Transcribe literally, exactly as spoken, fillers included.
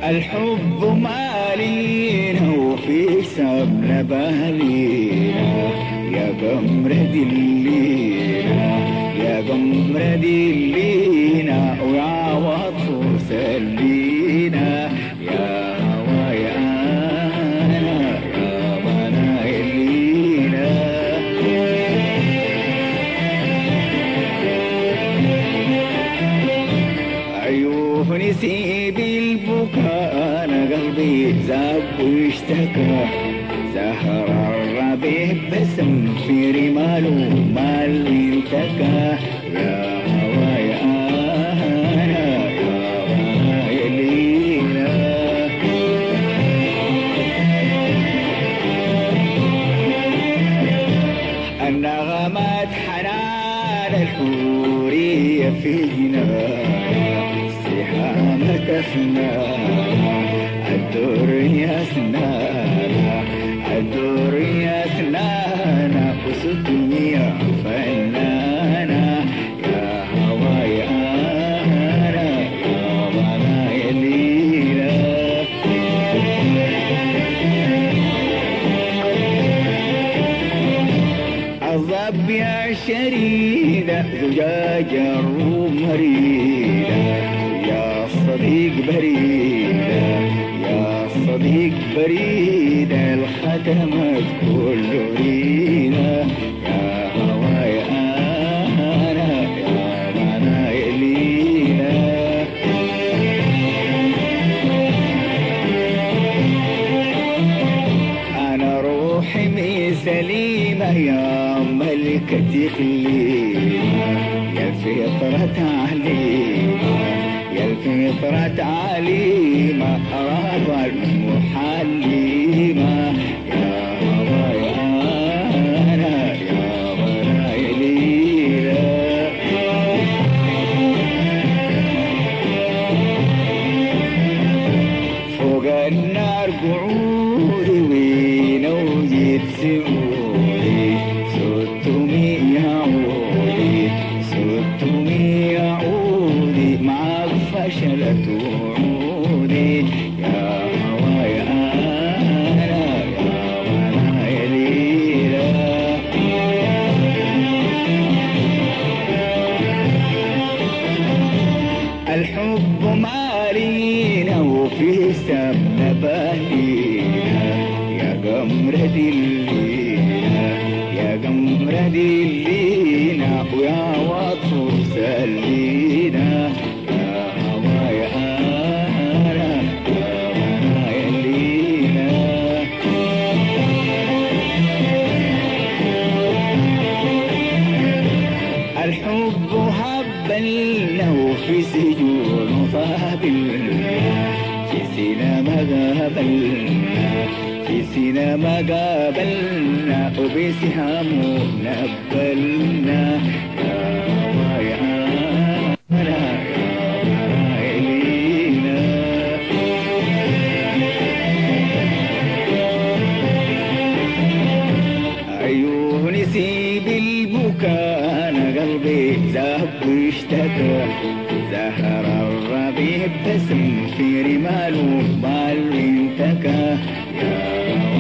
الحب مالينا وفي سبنا بالينا يا قمر دلينا يا قمر دلينا ويا وطف سلينا يا هوايا أنا يا منايلينا عيون نسيب البكاء أنا قلبي زاب واشتكى زهر الربيع بسم في رماله مال انتكى يا هوايا أنا يا هوايا لينا النغمات حنان الحورية في جنانا سهام تفنانا الدنيا سنانا الدنيا سنانا وستمية فنانا يا هوايا أنا يا منايا لينا عذب يا شريدة زجاجة ومريدة يا صديق بريدة يا صديق بريدة الختمت كل ريدة يا هوايا أنا يا منايا لينا أنا روحي مي سليمة يا ملكة خليمة يا الفطرة تعليمة يا الفطرة تعليمة أراضى المحليمة يا هوايا أنا يا منايا لينا فوق النار قعودي وينوجد سعودي ستمية عودي ستمية عودي معك فشلت وعودي يا هوايا أنا يا منايا لينا الحب مالينا وفي سبنا بالينا يا قمر دلينا يا قمر دلينا ويا وطف سلينا يا هوايا أنا يا منايا لينا الحب هبلنا وفي سجون فابلنا في سينما قابلنا في سينما قابلنا وبسهام نبلنا يا هوايا أنا يا منايا لينا عيوني سيب البكاء أنا قلبي زاب واشتكى زهر الربيع بسم في رماله مال انتكى يا